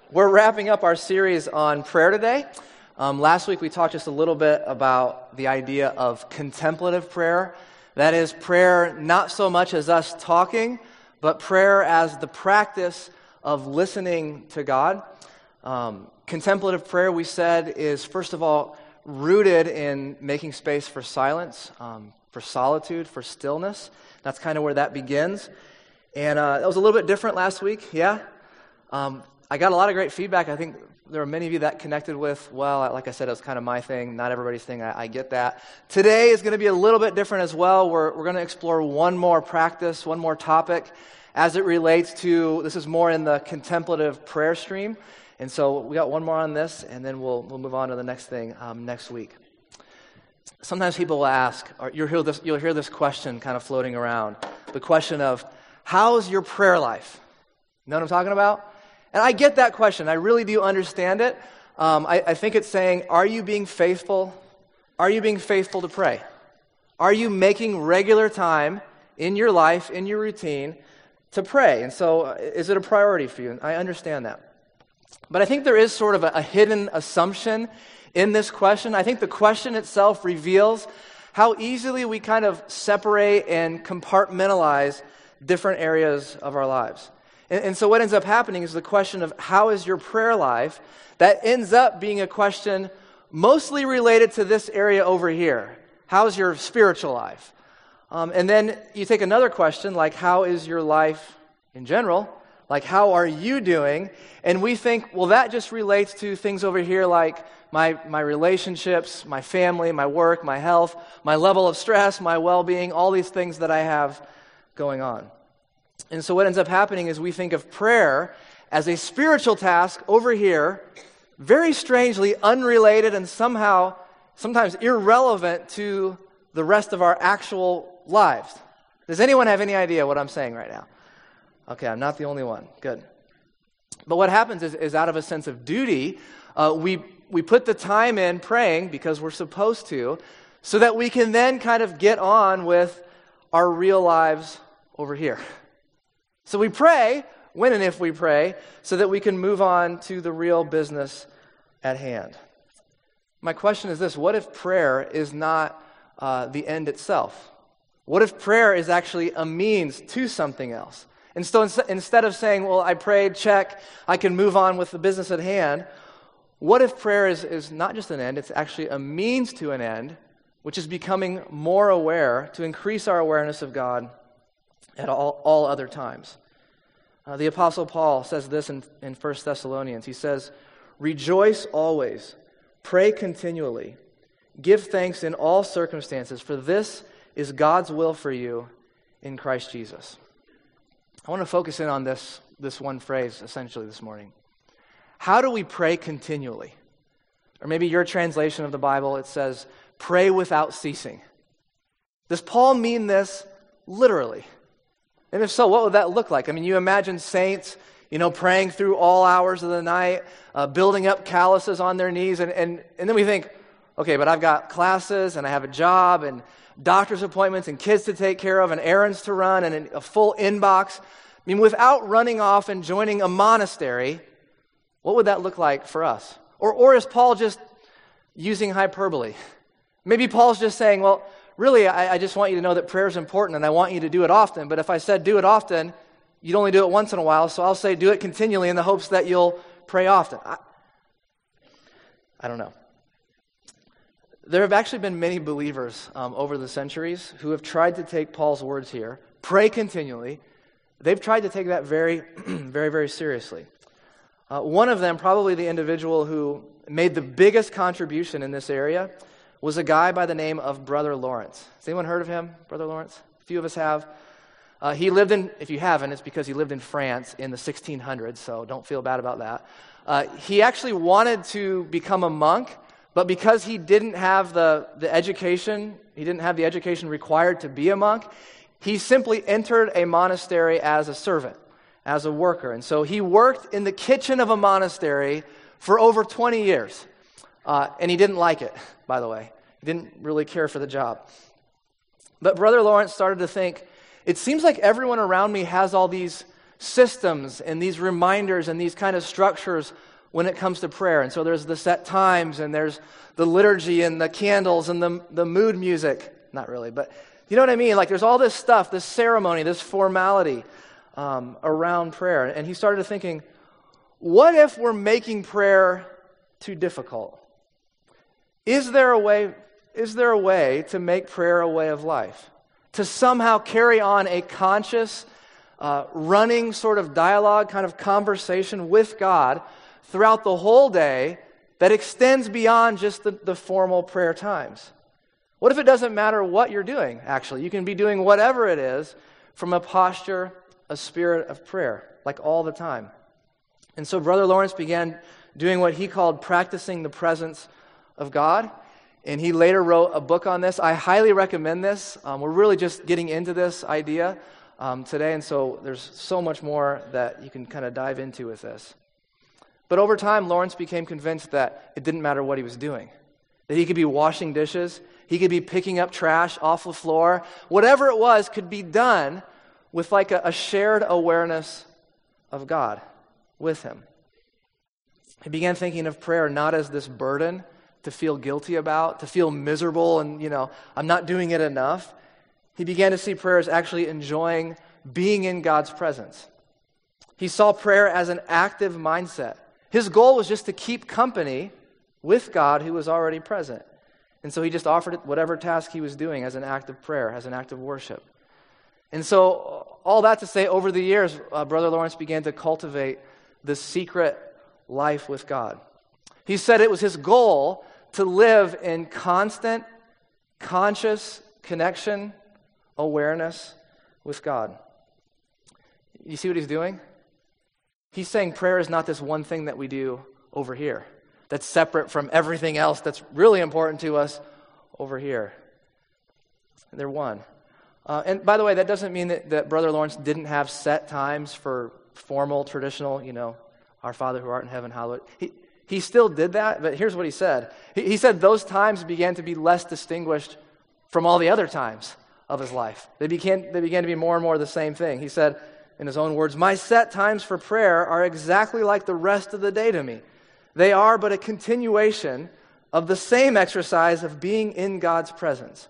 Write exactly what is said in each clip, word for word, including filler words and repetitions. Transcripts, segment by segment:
We're wrapping up our series on prayer today. Um, last week we talked just a little bit about the idea of contemplative prayer. That is, prayer not so much as us talking, but prayer as the practice of listening to God. Um, contemplative prayer, we said, is first of all rooted in making space for silence, um, for solitude, for stillness. That's kind of where that begins. And uh, that was a little bit different last week, yeah? Um, I got a lot of great feedback. I think there are many of you that connected with, well, like I said, it was kind of my thing, not everybody's thing. I, I get that. Today is going to be a little bit different as well. We're, we're going to explore one more practice, one more topic as it relates to, this is more in the contemplative prayer stream. And so we got one more on this, and then we'll we'll move on to the next thing um, next week. Sometimes people will ask, or you'll hear this, you'll hear this question kind of floating around, the question of, how's your prayer life? You know what I'm talking about? And I get that question. I really do understand it. Um, I, I think it's saying, are you being faithful? Are you being faithful to pray? Are you making regular time in your life, in your routine, to pray? And so, uh, is it a priority for you? And I understand that. But I think there is sort of a, a hidden assumption in this question. I think the question itself reveals how easily we kind of separate and compartmentalize different areas of our lives. And, and so what ends up happening is the question of how is your prayer life, that ends up being a question mostly related to this area over here. How's your spiritual life? Um, and then you take another question like, how is your life in general? Like, how are you doing? And we think, well, that just relates to things over here like my my relationships, my family, my work, my health, my level of stress, my well-being, all these things that I have going on. And so what ends up happening is we think of prayer as a spiritual task over here, very strangely unrelated and somehow, sometimes irrelevant to the rest of our actual lives. Does anyone have any idea what I'm saying right now? Okay, I'm not the only one. Good. But what happens is, is out of a sense of duty, uh, we we put the time in praying because we're supposed to, so that we can then kind of get on with our real lives over here. So we pray, when and if we pray, so that we can move on to the real business at hand. My question is this: what if prayer is not uh, the end itself? What if prayer is actually a means to something else? And so instead of saying, well, I prayed, check, I can move on with the business at hand, what if prayer is, is not just an end, it's actually a means to an end, which is becoming more aware, to increase our awareness of God at all, all other times. Uh, the Apostle Paul says this in, in First Thessalonians. He says, rejoice always, pray continually, give thanks in all circumstances, for this is God's will for you in Christ Jesus. I want to focus in on this, this one phrase essentially this morning. How do we pray continually? Or maybe your translation of the Bible, it says, pray without ceasing. Does Paul mean this literally? And if so, what would that look like? I mean, you imagine saints, you know, praying through all hours of the night, uh, building up calluses on their knees, and, and, and then we think, okay, but I've got classes, and I have a job, and doctor's appointments, and kids to take care of, and errands to run, and a full inbox. I mean, without running off and joining a monastery, what would that look like for us? Or, or is Paul just using hyperbole? Maybe Paul's just saying, well, really, I, I just want you to know that prayer is important, and I want you to do it often. But if I said do it often, you'd only do it once in a while, so I'll say do it continually in the hopes that you'll pray often. I, I don't know. There have actually been many believers um, over the centuries who have tried to take Paul's words here, pray continually. They've tried to take that very, very, very seriously. Uh, one of them, probably the individual who made the biggest contribution in this area, was a guy by the name of Brother Lawrence. Has anyone heard of him, Brother Lawrence? A few of us have. Uh, he lived in, if you haven't, it's because he lived in France in the sixteen hundreds, so don't feel bad about that. Uh, he actually wanted to become a monk, but because he didn't have the, the education, he didn't have the education required to be a monk, he simply entered a monastery as a servant, as a worker. And so he worked in the kitchen of a monastery for over twenty years. Uh, and he didn't like it, by the way. He didn't really care for the job. But Brother Lawrence started to think, it seems like everyone around me has all these systems and these reminders and these kind of structures when it comes to prayer. And so there's the set times, and there's the liturgy and the candles and the, the mood music. Not really, but you know what I mean? Like there's all this stuff, this ceremony, this formality um, around prayer. And he started thinking, what if we're making prayer too difficult? Is there a way, is there a way to make prayer a way of life? To somehow carry on a conscious, uh, running sort of dialogue, kind of conversation with God throughout the whole day that extends beyond just the, the formal prayer times? What if it doesn't matter what you're doing, actually? You can be doing whatever it is from a posture, a spirit of prayer, like all the time. And so Brother Lawrence began doing what he called practicing the presence of God. And he later wrote a book on this. I highly recommend this. Um, we're really just getting into this idea um, today, and so there's so much more that you can kind of dive into with this. But over time, Lawrence became convinced that it didn't matter what he was doing. That he could be washing dishes, he could be picking up trash off the floor. Whatever it was could be done with like a, a shared awareness of God with him. He began thinking of prayer not as this burden to feel guilty about, to feel miserable and, you know, I'm not doing it enough. He began to see prayer as actually enjoying being in God's presence. He saw prayer as an active mindset. His goal was just to keep company with God who was already present. And so he just offered whatever task he was doing as an act of prayer, as an act of worship. And so all that to say, over the years, uh, Brother Lawrence began to cultivate this secret life with God. He said it was his goal to live in constant, conscious connection, awareness with God. You see what he's doing? He's saying prayer is not this one thing that we do over here that's separate from everything else that's really important to us over here. They're one. Uh, and by the way, that doesn't mean that, that Brother Lawrence didn't have set times for formal, traditional, you know, Our Father who art in heaven, hallowed. He, he still did that, but here's what he said. He, he said those times began to be less distinguished from all the other times of his life. They began, they began to be more and more the same thing. He said, in his own words, my set times for prayer are exactly like the rest of the day to me. They are but a continuation of the same exercise of being in God's presence.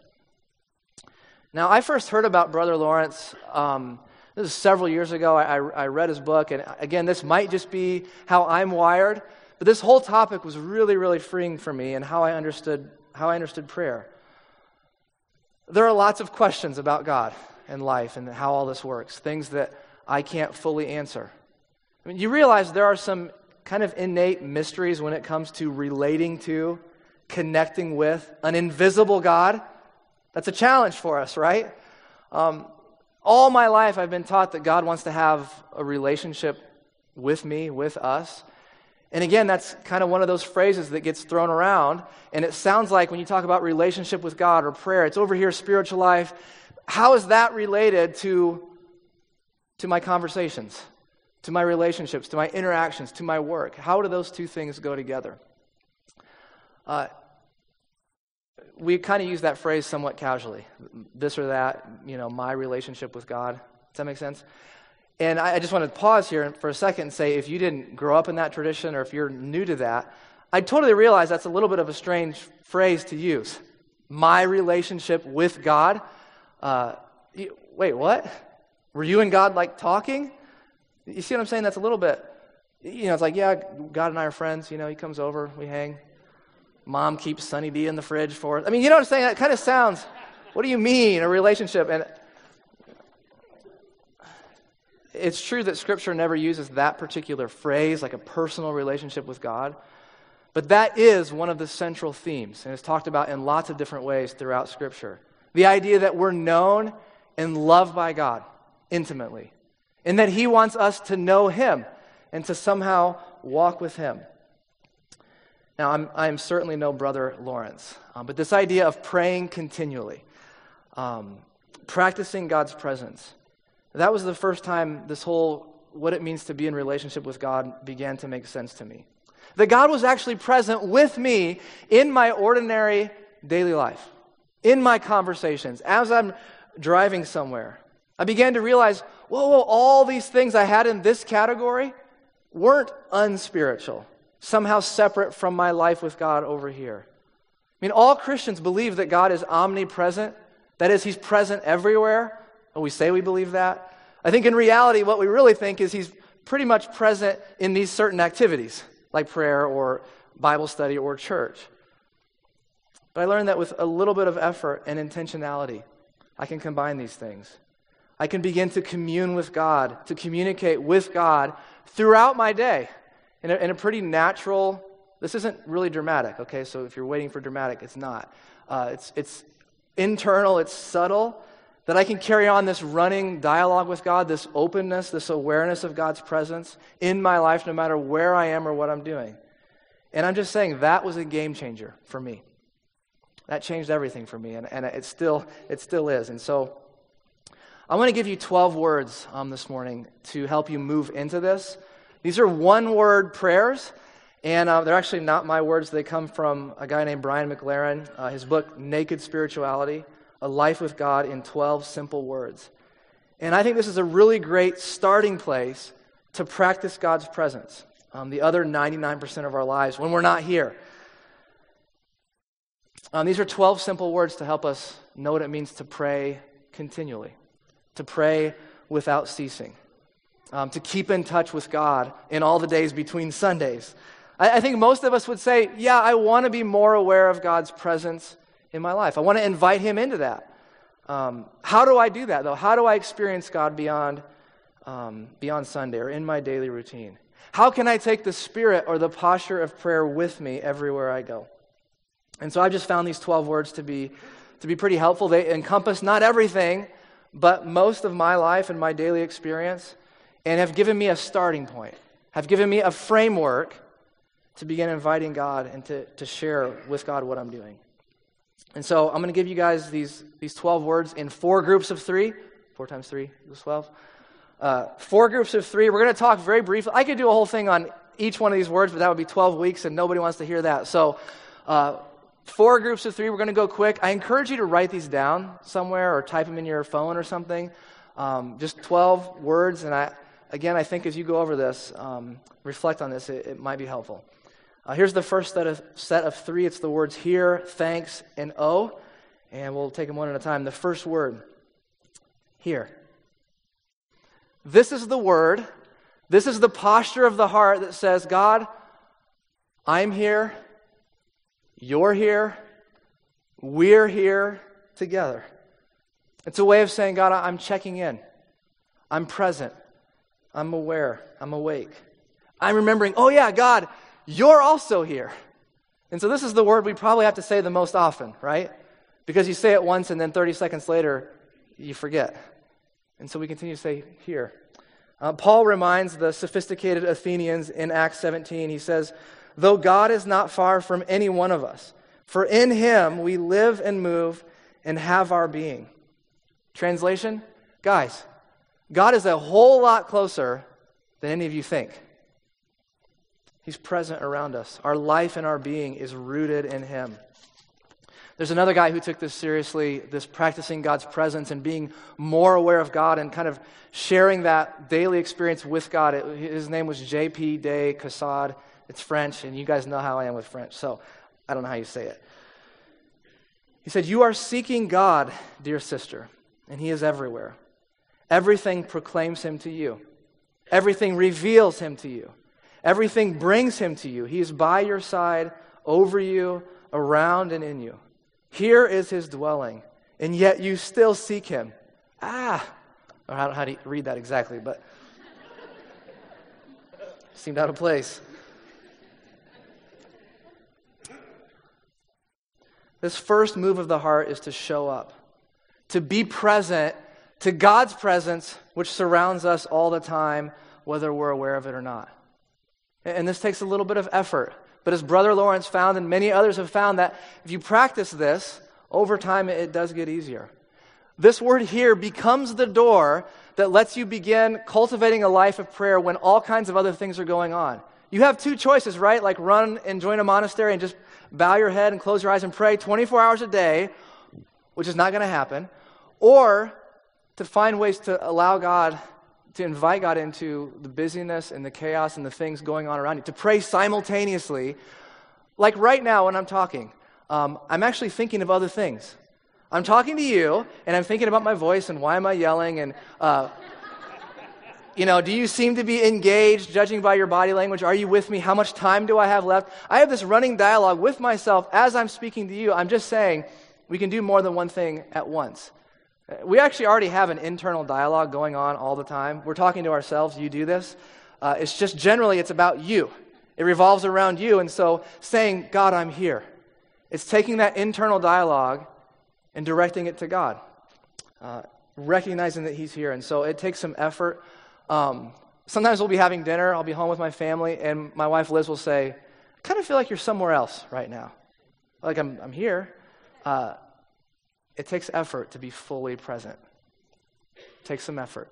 Now, I first heard about Brother Lawrence, um, this is several years ago. I, I read his book, and again, this might just be how I'm wired, but this whole topic was really, really freeing for me and how I understood how I understood prayer. There are lots of questions about God and life and how all this works, things that I can't fully answer. I mean, you realize there are some kind of innate mysteries when it comes to relating to, connecting with an invisible God. That's a challenge for us, right? Um, all my life I've been taught that God wants to have a relationship with me, with us. And again, that's kind of one of those phrases that gets thrown around, and it sounds like when you talk about relationship with God or prayer, it's over here, spiritual life. How is that related to, to my conversations, to my relationships, to my interactions, to my work? How do those two things go together? Uh, we kind of use that phrase somewhat casually, this or that, you know, my relationship with God. Does that make sense? And I, I just want to pause here for a second and say, if you didn't grow up in that tradition or if you're new to that, I totally realize that's a little bit of a strange phrase to use. My relationship with God. Uh, you, wait, what? Were you and God like talking? You see what I'm saying? That's a little bit, you know, it's like, yeah, God and I are friends. You know, he comes over, we hang. Mom keeps Sunny D in the fridge for us. I mean, you know what I'm saying? That kind of sounds, what do you mean, a relationship? And it's true that Scripture never uses that particular phrase, like a personal relationship with God. But that is one of the central themes, and it's talked about in lots of different ways throughout Scripture. The idea that we're known and loved by God intimately, and that he wants us to know him and to somehow walk with him. Now, I'm, I'm certainly no Brother Lawrence, um, but this idea of praying continually, um, practicing God's presence, that was the first time this whole, what it means to be in relationship with God began to make sense to me. That God was actually present with me in my ordinary daily life, in my conversations, as I'm driving somewhere, I began to realize, whoa, whoa, all these things I had in this category weren't unspiritual, somehow separate from my life with God over here. I mean, all Christians believe that God is omnipresent. That is, he's present everywhere. And we say we believe that. I think in reality, what we really think is he's pretty much present in these certain activities, like prayer or Bible study or church. But I learned that with a little bit of effort and intentionality, I can combine these things. I can begin to commune with God, to communicate with God throughout my day in a, in a pretty natural, this isn't really dramatic, okay? So if you're waiting for dramatic, it's not. Uh, it's, it's internal, it's subtle, that I can carry on this running dialogue with God, this openness, this awareness of God's presence in my life no matter where I am or what I'm doing. And I'm just saying that was a game changer for me. That changed everything for me, and, and it still it still is. And so I want to give you twelve words um, this morning to help you move into this. These are one-word prayers, and uh, they're actually not my words. They come from a guy named Brian McLaren, uh, his book, Naked Spirituality, A Life with God in twelve Simple Words. And I think this is a really great starting place to practice God's presence, um, the other ninety-nine percent of our lives when we're not here. Um, these are twelve simple words to help us know what it means to pray continually, to pray without ceasing, um, to keep in touch with God in all the days between Sundays. I, I think most of us would say, yeah, I want to be more aware of God's presence in my life. I want to invite him into that. Um, how do I do that, though? How do I experience God beyond, um, beyond Sunday or in my daily routine? How can I take the spirit or the posture of prayer with me everywhere I go? And so I've just found these twelve words to be to be pretty helpful. They encompass not everything, but most of my life and my daily experience, and have given me a starting point, have given me a framework to begin inviting God and to, to share with God what I'm doing. And so I'm going to give you guys these, these twelve words in four groups of three. Four times three equals twelve. Uh, four groups of three. We're going to talk very briefly. I could do a whole thing on each one of these words, but that would be twelve weeks, and nobody wants to hear that. So uh, four groups of three. We're going to go quick. I encourage you to write these down somewhere or type them in your phone or something. Um, just twelve words. And I, again, I think as you go over this, um, reflect on this, it, it might be helpful. Uh, here's the first set of, set of three. It's the words here, thanks, and oh. And we'll take them one at a time. The first word, here. This is the word. This is the posture of the heart that says, God, I'm here. You're here. We're here together. It's a way of saying, God, I'm checking in. I'm present. I'm aware. I'm awake. I'm remembering, oh yeah, God, you're also here. And so this is the word we probably have to say the most often, right? Because you say it once and then thirty seconds later, you forget. And so we continue to say, here. Uh, Paul reminds the sophisticated Athenians in Acts seventeen, he says, though God is not far from any one of us, for in him we live and move and have our being. Translation, guys, God is a whole lot closer than any of you think. He's present around us. Our life and our being is rooted in him. There's another guy who took this seriously, this practicing God's presence and being more aware of God and kind of sharing that daily experience with God. It, his name was J P de Caussade. It's French, and you guys know how I am with French, so I don't know how you say it. He said, you are seeking God, dear sister, and he is everywhere. Everything proclaims him to you. Everything reveals him to you. Everything brings him to you. He is by your side, over you, around, and in you. Here is his dwelling, and yet you still seek him. Ah, or I don't know how to read that exactly, but seemed out of place. This first move of the heart is to show up, to be present to God's presence, which surrounds us all the time, whether we're aware of it or not. And this takes a little bit of effort. But as Brother Lawrence found, and many others have found, that if you practice this, over time it does get easier. This word here becomes the door that lets you begin cultivating a life of prayer when all kinds of other things are going on. You have two choices, right? Like run and join a monastery and just bow your head and close your eyes and pray twenty-four hours a day, which is not going to happen. Or to find ways to allow God, to invite God into the busyness and the chaos and the things going on around you, to pray simultaneously. Like right now when I'm talking, um, I'm actually thinking of other things. I'm talking to you, and I'm thinking about my voice and why am I yelling, and, uh, you know, do you seem to be engaged, judging by your body language? Are you with me? How much time do I have left? I have this running dialogue with myself as I'm speaking to you. I'm just saying we can do more than one thing at once. We actually already have an internal dialogue going on all the time. We're talking to ourselves. You do this. Uh, it's just generally it's about you. It revolves around you. And so saying, God, I'm here. It's taking that internal dialogue and directing it to God, uh, recognizing that he's here. And so it takes some effort. Um, sometimes we'll be having dinner. I'll be home with my family, and my wife Liz will say, I kind of feel like you're somewhere else right now. Like I'm, I'm here. Uh, it takes effort to be fully present. It takes some effort.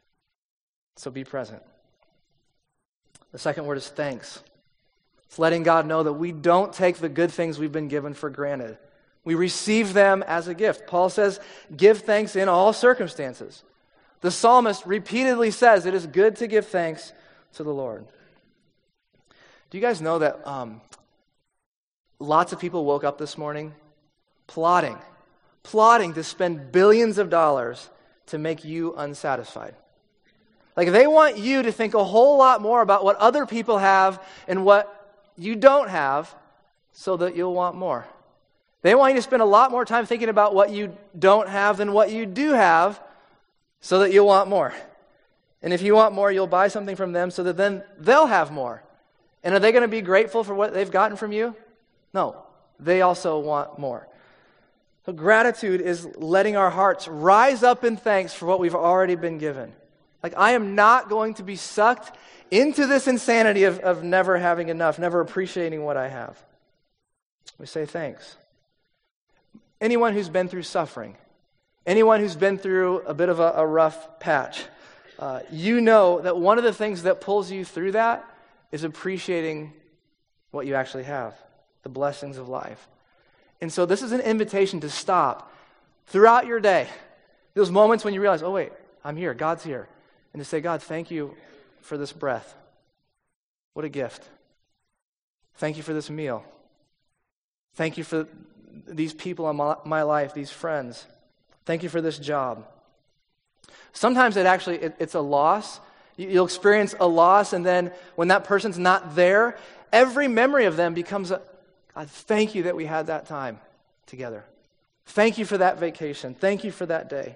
So be present. The second word is thanks. It's letting God know that we don't take the good things we've been given for granted. We receive them as a gift. Paul says, give thanks in all circumstances. The psalmist repeatedly says it is good to give thanks to the Lord. Do you guys know that um, lots of people woke up this morning plotting, plotting to spend billions of dollars to make you unsatisfied? Like they want you to think a whole lot more about what other people have and what you don't have so that you'll want more. They want you to spend a lot more time thinking about what you don't have than what you do have so that you'll want more. And if you want more, you'll buy something from them so that then they'll have more. And are they going to be grateful for what they've gotten from you? No, they also want more. So gratitude is letting our hearts rise up in thanks for what we've already been given. Like I am not going to be sucked into this insanity of, of never having enough, never appreciating what I have. We say thanks. Anyone who's been through suffering, anyone who's been through a bit of a, a rough patch, uh, you know that one of the things that pulls you through that is appreciating what you actually have, the blessings of life. And so this is an invitation to stop throughout your day, those moments when you realize, oh wait, I'm here, God's here, and to say, God, thank you for this breath. What a gift. Thank you for this meal. Thank you for these people in my, my life, these friends. Thank you for this job. Sometimes it actually, it, it's a loss. You, you'll experience a loss, and then when that person's not there, every memory of them becomes a, God, thank you that we had that time together. Thank you for that vacation. Thank you for that day.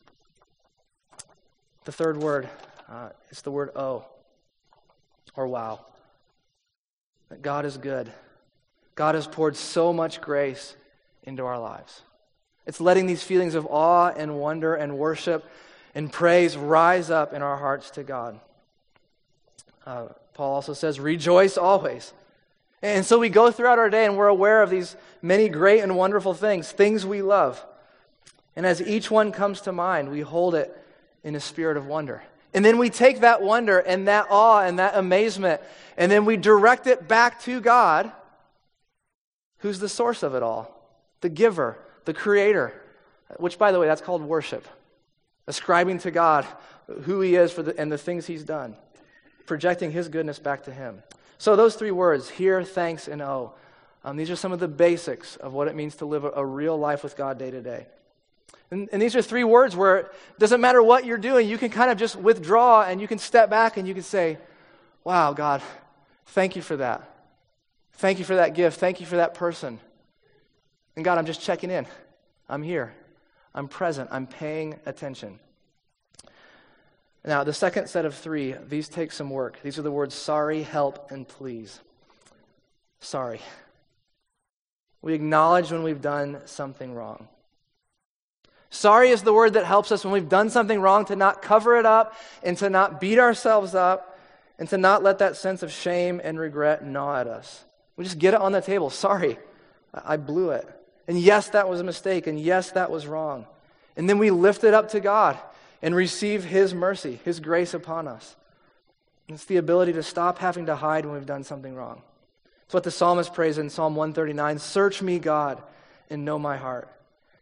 The third word uh, is the word oh, or wow. That God is good. God has poured so much grace into our lives. It's letting these feelings of awe and wonder and worship and praise rise up in our hearts to God. Uh, Paul also says, rejoice always. And so we go throughout our day and we're aware of these many great and wonderful things, things we love. And as each one comes to mind, we hold it in a spirit of wonder. And then we take that wonder and that awe and that amazement, and then we direct it back to God, who's the source of it all, the giver, the creator, which, by the way, that's called worship. Ascribing to God who he is for the, and the things he's done. Projecting his goodness back to him. So those three words, hear, thanks, and oh, um, these are some of the basics of what it means to live a, a real life with God day to day. And, and these are three words where it doesn't matter what you're doing, you can kind of just withdraw and you can step back and you can say, wow, God, thank you for that. Thank you for that gift. Thank you for that person. And God, I'm just checking in. I'm here. I'm present. I'm paying attention. Now, the second set of three, these take some work. These are the words sorry, help, and please. Sorry. We acknowledge when we've done something wrong. Sorry is the word that helps us when we've done something wrong to not cover it up and to not beat ourselves up and to not let that sense of shame and regret gnaw at us. We just get it on the table. Sorry, I blew it. And yes, that was a mistake. And yes, that was wrong. And then we lift it up to God and receive his mercy, his grace upon us. It's the ability to stop having to hide when we've done something wrong. It's what the psalmist prays in Psalm one thirty-nine. Search me, God, and know my heart.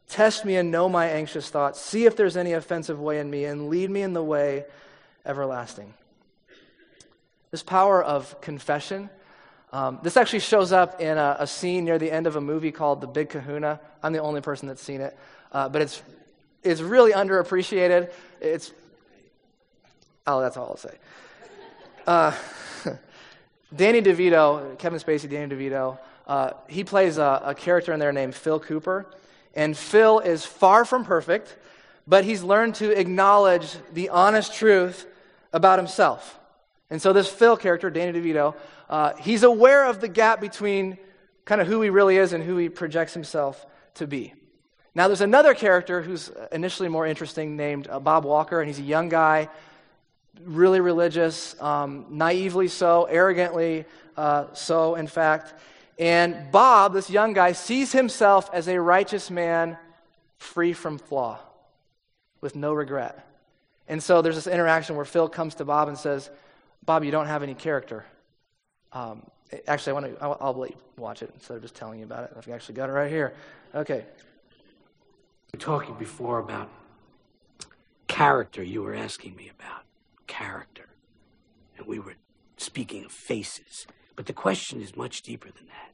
Test me and know my anxious thoughts. See if there's any offensive way in me, and lead me in the way everlasting. This power of confession, um, this actually shows up in a, a scene near the end of a movie called The Big Kahuna. I'm the only person that's seen it, uh, but it's it's really underappreciated. It's oh, that's all I'll say. Uh, Danny DeVito, Kevin Spacey, Danny DeVito, uh, he plays a, a character in there named Phil Cooper, and Phil is far from perfect, but he's learned to acknowledge the honest truth about himself. And so this Phil character, Danny DeVito, uh, he's aware of the gap between kind of who he really is and who he projects himself to be. Now there's another character who's initially more interesting named uh, Bob Walker, and he's a young guy, really religious, um, naively so, arrogantly uh, so, in fact. And Bob, this young guy, sees himself as a righteous man free from flaw, with no regret. And so there's this interaction where Phil comes to Bob and says, Bob, you don't have any character. Um, actually, I want to, I'll, I'll let you watch it instead of just telling you about it. I've actually got it right here. Okay. We were talking before about character. You were asking me about character. And we were speaking of faces. But the question is much deeper than that.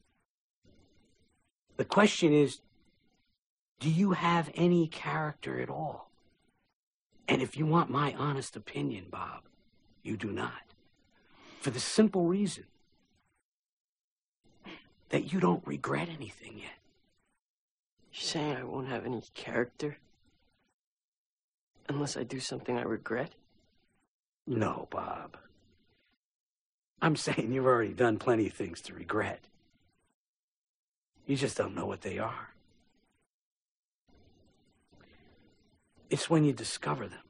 The question is, do you have any character at all? And if you want my honest opinion, Bob, you do not. For the simple reason that you don't regret anything yet. You're saying I won't have any character unless I do something I regret? No, Bob. I'm saying you've already done plenty of things to regret. You just don't know what they are. It's when you discover them.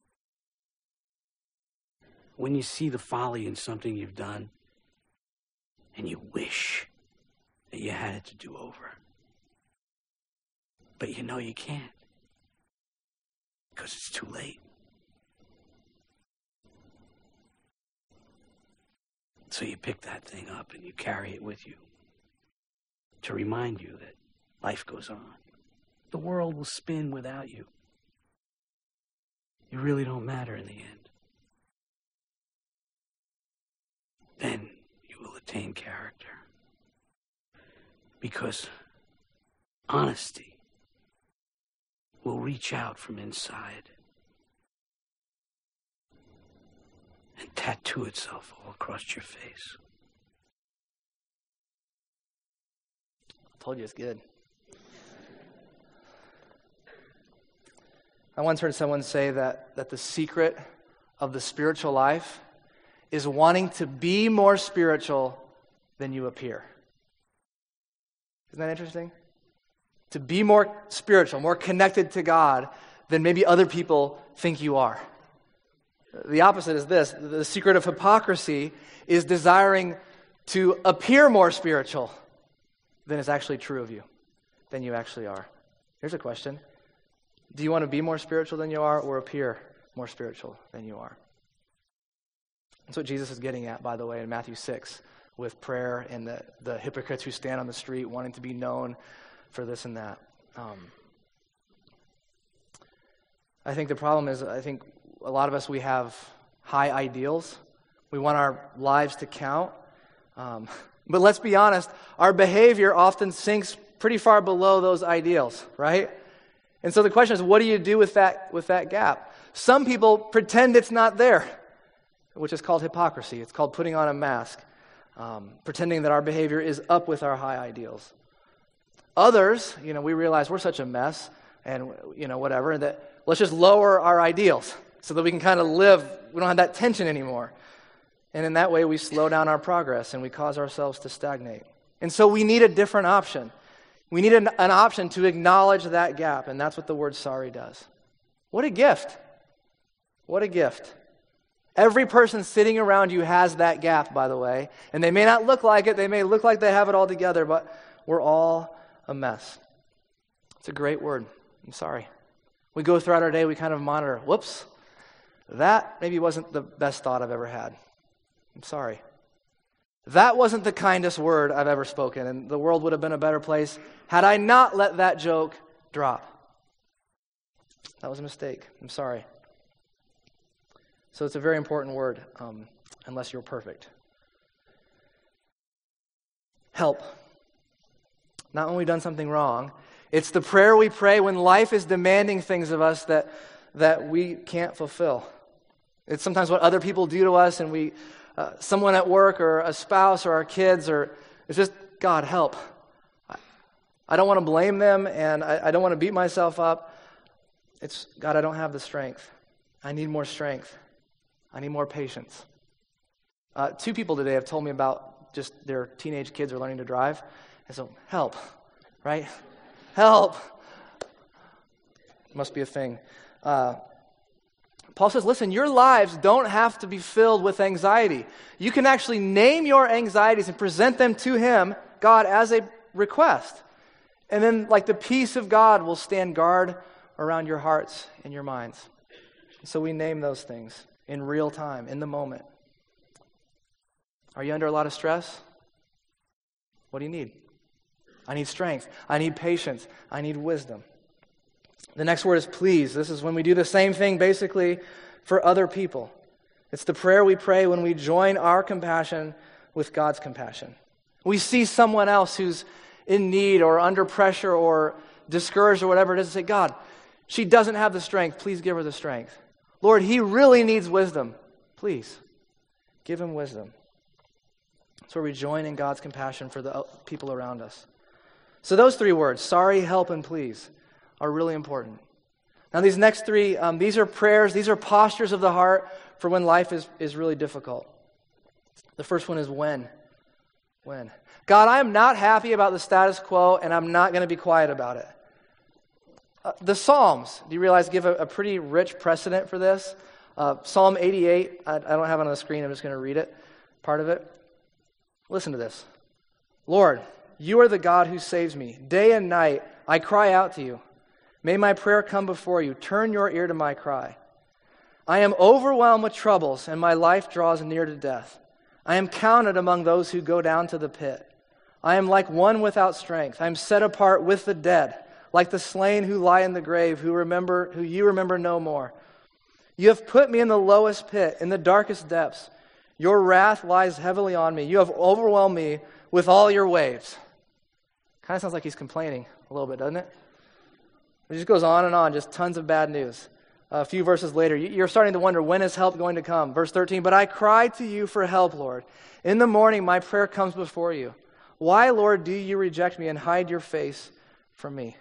When you see the folly in something you've done, and you wish that you had it to do over. But you know you can't, because it's too late. So you pick that thing up and you carry it with you to remind you that life goes on. The world will spin without you. You really don't matter in the end. Then you will attain character. Because honesty will reach out from inside and tattoo itself all across your face. I told you it's good. I once heard someone say that, that the secret of the spiritual life is wanting to be more spiritual than you appear. Isn't that interesting? To be more spiritual, more connected to God than maybe other people think you are. The opposite is this. The secret of hypocrisy is desiring to appear more spiritual than is actually true of you, than you actually are. Here's a question. Do you want to be more spiritual than you are or appear more spiritual than you are? That's what Jesus is getting at, by the way, in Matthew six with prayer and the, the hypocrites who stand on the street wanting to be known for this and that. Um, I think the problem is, I think a lot of us, we have high ideals. We want our lives to count. Um, but let's be honest, our behavior often sinks pretty far below those ideals, right? And so the question is, what do you do with that with that gap? Some people pretend it's not there, which is called hypocrisy. It's called putting on a mask, um, pretending that our behavior is up with our high ideals. Others, you know, we realize we're such a mess and, you know, whatever, and that let's just lower our ideals so that we can kind of live, we don't have that tension anymore. And in that way, we slow down our progress and we cause ourselves to stagnate. And so we need a different option. We need an, an option to acknowledge that gap, and that's what the word sorry does. What a gift. What a gift. Every person sitting around you has that gap, by the way, and they may not look like it, they may look like they have it all together, but we're all a mess. It's a great word. I'm sorry. We go throughout our day, we kind of monitor, whoops, that maybe wasn't the best thought I've ever had. I'm sorry. That wasn't the kindest word I've ever spoken, and the world would have been a better place had I not let that joke drop. That was a mistake. I'm sorry. So it's a very important word, um, unless you're perfect. Help. Not when we've done something wrong. It's the prayer we pray when life is demanding things of us that, that we can't fulfill. It's sometimes what other people do to us, and we, uh, someone at work or a spouse or our kids, or it's just, God, help. I, I don't want to blame them, and I, I don't want to beat myself up. It's, God, I don't have the strength. I need more strength. I need more patience. Uh, two people today have told me about just their teenage kids are learning to drive. And so, help, right? Help. Must be a thing. Uh, Paul says, listen, your lives don't have to be filled with anxiety. You can actually name your anxieties and present them to him, God, as a request. And then, like, the peace of God will stand guard around your hearts and your minds. So we name those things in real time, in the moment. Are you under a lot of stress? What do you need? I need strength. I need patience. I need wisdom. The next word is please. This is when we do the same thing basically for other people. It's the prayer we pray when we join our compassion with God's compassion. We see someone else who's in need or under pressure or discouraged or whatever it is and say, God, she doesn't have the strength. Please give her the strength. Lord, he really needs wisdom. Please, give him wisdom. So we join in God's compassion for the people around us. So those three words, sorry, help, and please, are really important. Now these next three, um, these are prayers, these are postures of the heart for when life is, is really difficult. The first one is when. When. God, I am not happy about the status quo, and I'm not going to be quiet about it. Uh, the Psalms, do you realize, give a, a pretty rich precedent for this? Uh, Psalm eighty-eight, I, I don't have it on the screen, I'm just going to read it, part of it. Listen to this. Lord, you are the God who saves me. Day and night, I cry out to you. May my prayer come before you. Turn your ear to my cry. I am overwhelmed with troubles, and my life draws near to death. I am counted among those who go down to the pit. I am like one without strength. I am set apart with the dead, like the slain who lie in the grave, who remember, who you remember no more. You have put me in the lowest pit, in the darkest depths. Your wrath lies heavily on me. You have overwhelmed me with all your waves. Kind of sounds like he's complaining a little bit, doesn't it? It just goes on and on, just tons of bad news. A few verses later, you're starting to wonder, when is help going to come? Verse thirteen, but I cry to you for help, Lord. In the morning, my prayer comes before you. Why, Lord, do you reject me and hide your face from me?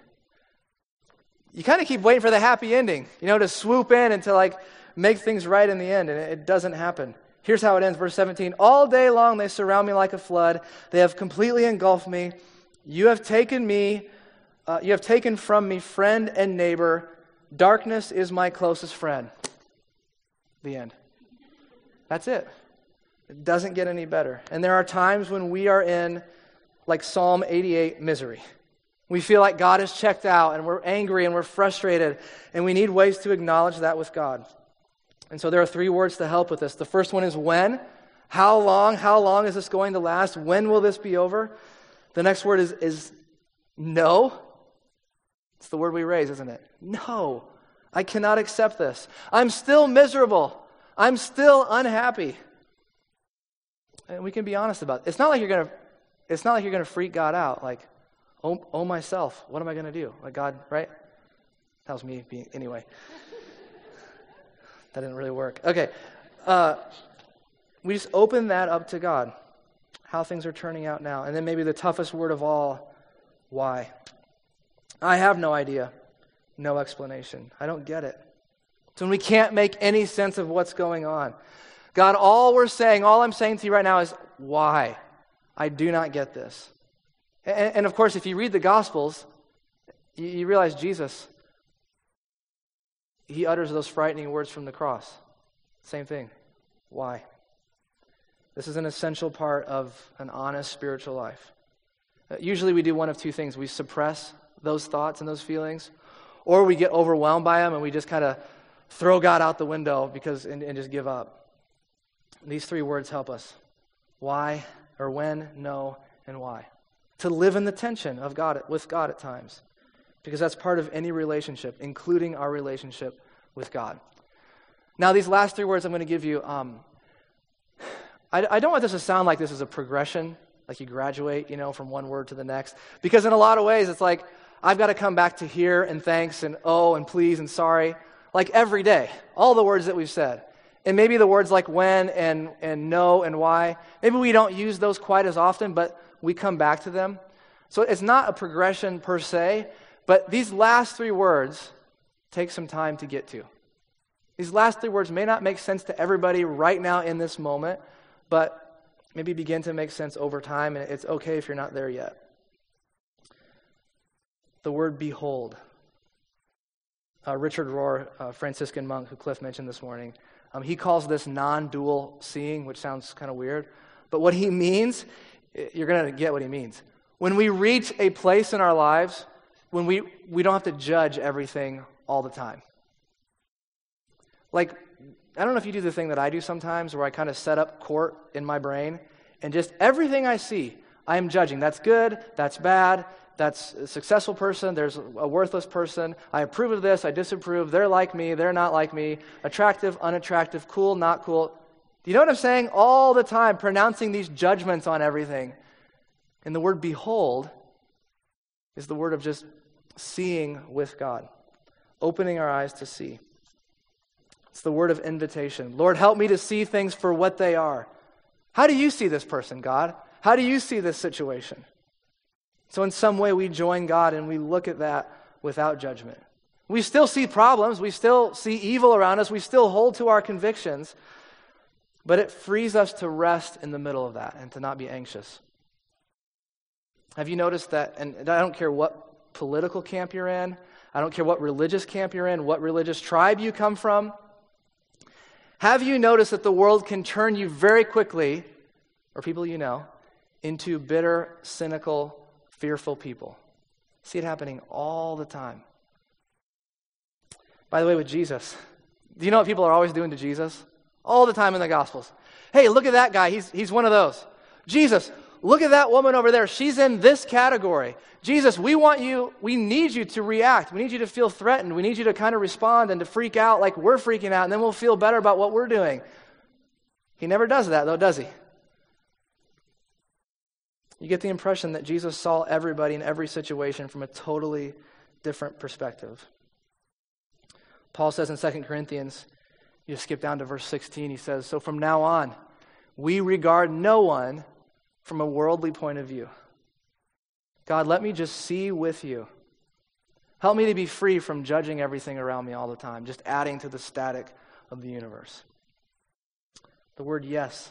You kind of keep waiting for the happy ending, you know, to swoop in and to like make things right in the end, and it doesn't happen. Here's how it ends, verse seventeen. All day long they surround me like a flood. They have completely engulfed me. You have taken me, uh, you have taken from me friend and neighbor. Darkness is my closest friend. The end. That's it. It doesn't get any better. And there are times when we are in, like Psalm eighty-eight, misery. We feel like God is checked out, and we're angry, and we're frustrated, and we need ways to acknowledge that with God. And so there are three words to help with this. The first one is when. How long? How long is this going to last? When will this be over? The next word is, is no. It's the word we raise, isn't it? No, I cannot accept this. I'm still miserable. I'm still unhappy. And we can be honest about it. It's not like you're gonna. It's not like you're gonna freak God out. Like, oh, oh myself, what am I gonna do? Like God, right? That was me being anyway. That didn't really work. Okay, uh, we just open that up to God. How things are turning out now, and then maybe the toughest word of all, why? I have no idea, no explanation. I don't get it. So when we can't make any sense of what's going on, God, all we're saying, all I'm saying to you right now is, why? I do not get this. And, and of course, if you read the Gospels, you, you realize Jesus, he utters those frightening words from the cross. Same thing. Why? This is an essential part of an honest spiritual life. Uh, usually we do one of two things. We suppress those thoughts and those feelings, or we get overwhelmed by them and we just kind of throw God out the window because and, and just give up. These three words help us. Why, or when, no, and why. To live in the tension of God with God at times. because that's part of any relationship, including our relationship with God. Now, these last three words I'm going to give you, um, I, I don't want this to sound like this is a progression, like you graduate, you know, from one word to the next, because in a lot of ways it's like I've got to come back to here and thanks and oh and please and sorry, like every day, all the words that we've said. And maybe the words like when and, and no and why, maybe we don't use those quite as often, but we come back to them. So it's not a progression per se, but these last three words take some time to get to. These last three words may not make sense to everybody right now in this moment, but maybe begin to make sense over time, and it's okay if you're not there yet. The word behold. Uh, Richard Rohr, a Franciscan monk who Cliff mentioned this morning, um, he calls this non-dual seeing, which sounds kind of weird. But what he means, you're going to get what he means. When we reach a place in our lives, when we, we don't have to judge everything all the time. Like, I don't know if you do the thing that I do sometimes where I kind of set up court in my brain and just everything I see, I am judging. That's good, that's bad, that's a successful person, there's a worthless person, I approve of this, I disapprove, they're like me, they're not like me, attractive, unattractive, cool, not cool. Do you know what I'm saying? All the time, pronouncing these judgments on everything. And the word behold is the word of just seeing with God, opening our eyes to see. It's the word of invitation. Lord, help me to see things for what they are. How do you see this person, God? How do you see this situation? So in some way we join God and we look at that without judgment. We still see problems. We still see evil around us. We still hold to our convictions. But it frees us to rest in the middle of that and to not be anxious. Have you noticed that, and I don't care what political camp you're in, I don't care what religious camp you're in, what religious tribe you come from, have you noticed that the world can turn you very quickly, or people you know, into bitter, cynical, fearful people? See it happening all the time. By the way, with Jesus, do you know what people are always doing to Jesus? All the time in the Gospels. Hey, look at that guy. He's, he's one of those. Jesus, look at that woman over there. She's in this category. Jesus, we want you, we need you to react. We need you to feel threatened. We need you to kind of respond and to freak out like we're freaking out, and then we'll feel better about what we're doing. He never does that, though, does he? You get the impression that Jesus saw everybody in every situation from a totally different perspective. Paul says in Second Corinthians, you skip down to verse sixteen, he says, so from now on, we regard no one from a worldly point of view. God, let me just see with you. Help me to be free from judging everything around me all the time, just adding to the static of the universe. The word yes.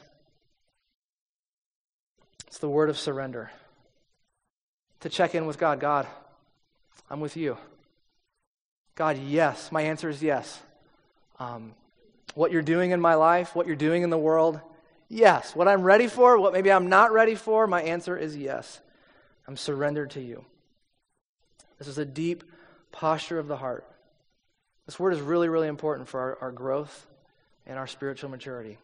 It's the word of surrender. To check in with God. God, I'm with you. God, yes. My answer is yes. Um, what you're doing in my life, what you're doing in the world, yes. What I'm ready for, what maybe I'm not ready for, my answer is yes. I'm surrendered to you. This is a deep posture of the heart. This word is really, really important for our, our growth and our spiritual maturity.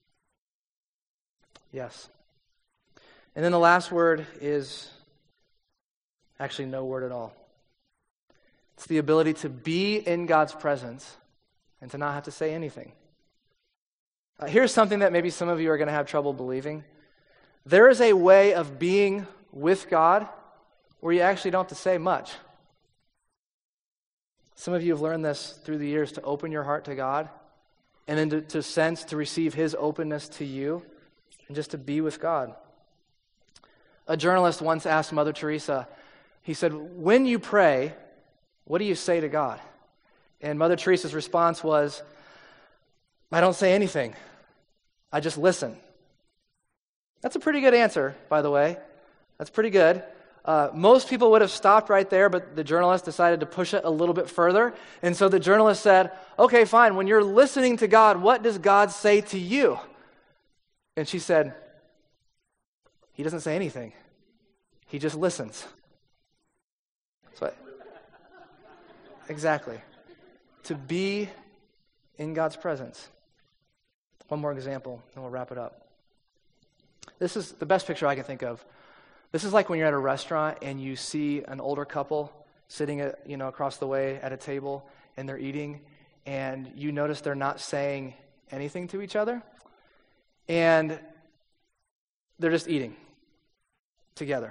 Yes. And then the last word is actually no word at all. It's the ability to be in God's presence and to not have to say anything. Uh, here's something that maybe some of you are going to have trouble believing. There is a way of being with God where you actually don't have to say much. Some of you have learned this through the years, to open your heart to God and then to, to sense, to receive His openness to you and just to be with God. A journalist once asked Mother Teresa, he said, when you pray, what do you say to God? And Mother Teresa's response was, I don't say anything. I just listen. That's a pretty good answer, by the way. That's pretty good. Uh, most people would have stopped right there, but the journalist decided to push it a little bit further. And so the journalist said, okay, fine. When you're listening to God, what does God say to you? And she said, He doesn't say anything. He just listens. So, exactly. To be in God's presence. One more example, and we'll wrap it up. This is the best picture I can think of. This is like when you're at a restaurant and you see an older couple sitting at, you know, across the way at a table, and they're eating, and you notice they're not saying anything to each other, and they're just eating together.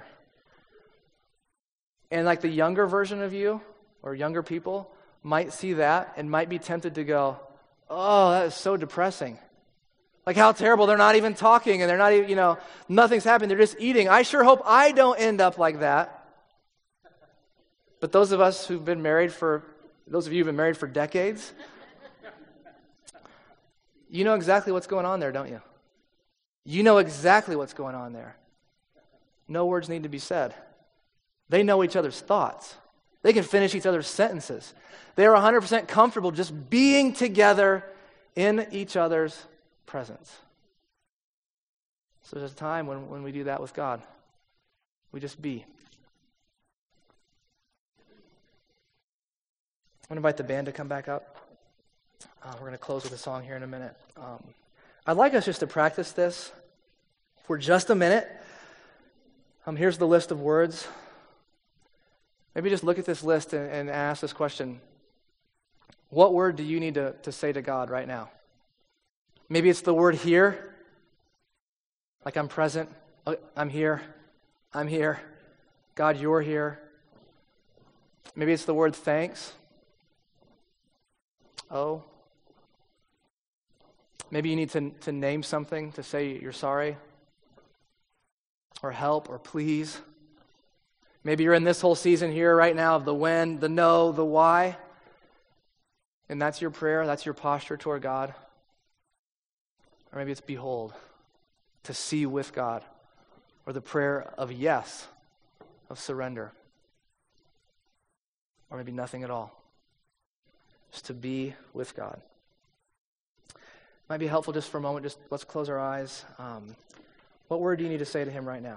And like the younger version of you, or younger people, might see that and might be tempted to go, oh, that is so depressing. Like how terrible, they're not even talking, and they're not even, you know, nothing's happening, they're just eating. I sure hope I don't end up like that. But those of us who've been married for, those of you who've been married for decades, you know exactly what's going on there, don't you? You know exactly what's going on there. No words need to be said. They know each other's thoughts. They can finish each other's sentences. They are one hundred percent comfortable just being together in each other's presence. So there's a time when, when we do that with God. We just be. I'm going to invite the band to come back up. Uh, we're going to close with a song here in a minute. Um, I'd like us just to practice this for just a minute. Um, here's the list of words. Maybe just look at this list and, and ask this question. What word do you need to, to say to God right now? Maybe it's the word here. Like I'm present. I'm here. I'm here. God, you're here. Maybe it's the word thanks. Oh. Maybe you need to, to name something to say you're sorry. Or help or please. Maybe you're in this whole season here right now of the when, the no, the why. And that's your prayer, that's your posture toward God. Or maybe it's behold, to see with God. Or the prayer of yes, of surrender. Or maybe nothing at all. Just to be with God. Might be helpful just for a moment, just let's close our eyes. Um, what word do you need to say to him right now?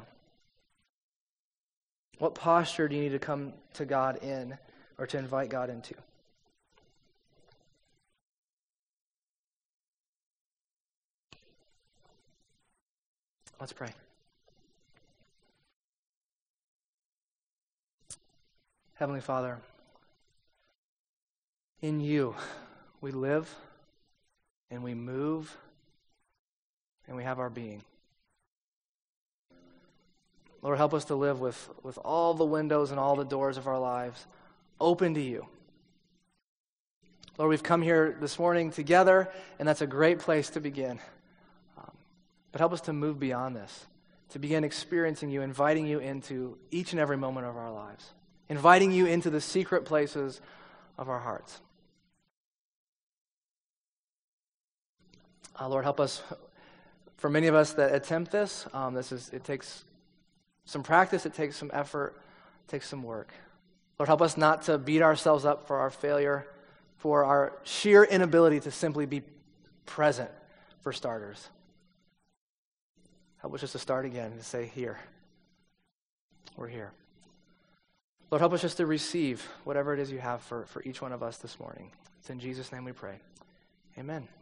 What posture do you need to come to God in or to invite God into? Let's pray. Heavenly Father, in you we live and we move and we have our being. Lord, help us to live with, with all the windows and all the doors of our lives open to you. Lord, we've come here this morning together, and that's a great place to begin. Um, but help us to move beyond this, to begin experiencing you, inviting you into each and every moment of our lives, inviting you into the secret places of our hearts. Uh, Lord, help us. For many of us that attempt this, um, this is it takes some practice, it takes some effort, it takes some work. Lord, help us not to beat ourselves up for our failure, for our sheer inability to simply be present, for starters. Help us just to start again, to say, here, we're here. Lord, help us just to receive whatever it is you have for, for each one of us this morning. It's in Jesus' name we pray. Amen.